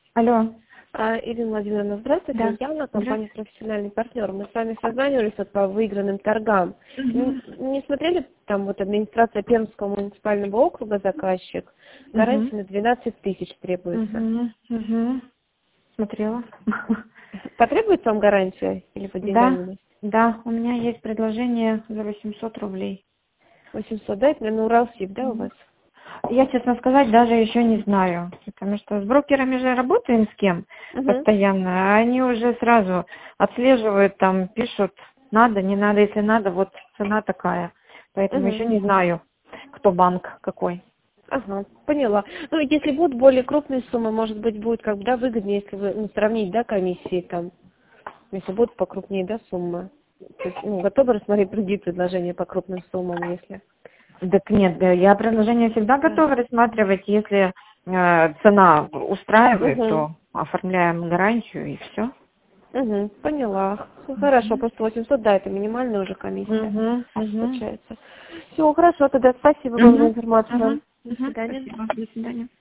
Алло. Ирина Владимировна, здравствуйте. Да. Я компания «Профессиональный партнер». Мы с вами созванивались по выигранным торгам. Не смотрели, там вот администрация Пермского муниципального округа, заказчик, гарантия на 12 тысяч требуется. Смотрела. Потребуется вам гарантия или по деньгам? Да, у меня есть предложение за 800 рублей. 800, да? Это, наверное, Уралсиб, да, у вас? Я, честно сказать, даже еще не знаю, потому что с брокерами же работаем с кем постоянно, а они уже сразу отслеживают, там пишут, надо, не надо, если надо, вот цена такая. Поэтому еще не знаю, кто банк какой. Ага, поняла. Ну, если будут более крупные суммы, может быть, будет как бы, да, выгоднее, если вы сравнить, да, комиссии там, если будут покрупнее, да, суммы. То есть, готовы рассмотреть другие предложения по крупным суммам, если... Так нет, я предложение всегда готова рассматривать, если цена устраивает, то оформляем гарантию и все. Поняла. Хорошо, просто 800, да, это минимальная уже комиссия, получается. Все, хорошо, тогда спасибо вам за информацию. До свидания. Спасибо, до свидания.